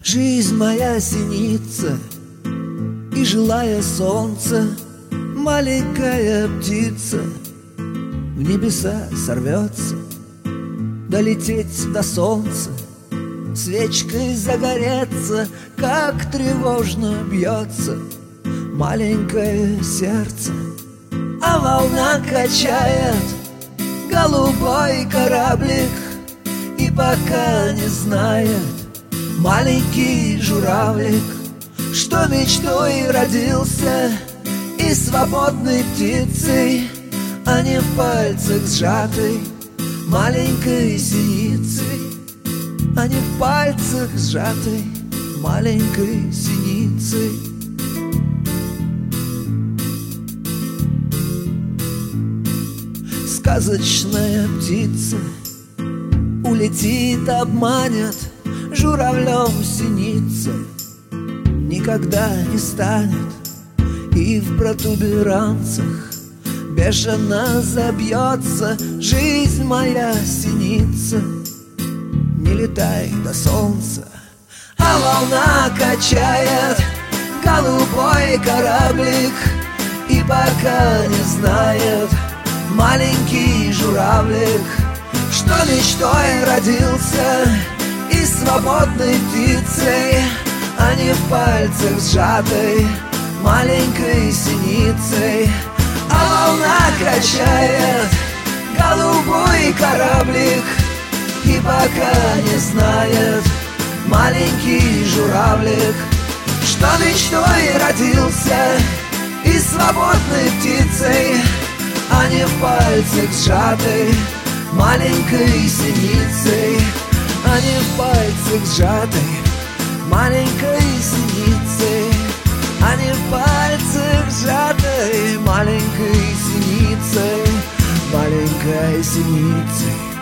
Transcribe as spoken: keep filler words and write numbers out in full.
Жизнь моя синица, и желая солнца, маленькая птица в небеса сорвется, долететь до солнца, свечкой загореться, как тревожно бьется маленькое сердце. А волна качает голубой кораблик, и пока не знает маленький журавлик, что мечтой родился и свободной птицей, а не в пальцах сжатой маленькой синицей, а не в пальцах сжатой маленькой синицей. Сказочная птица улетит, обманет, журавлем синица никогда не станет. И в протуберанцах бешено забьется жизнь моя синица. Не летай до солнца, а волна качает голубой кораблик, и пока не знает маленький журавлик, что мечтой родился и свободной птицей, а не в пальцах сжатой маленькой синицей. А волна качает голубой кораблик, и пока не знает маленький журавлик, что мечтой родился и свободной птицей, а не в пальцах сжатой маленькой синицей, а не в пальцах сжатой маленькой синицей, а не в пальцах сжатой маленькой синицей, маленькой синицей.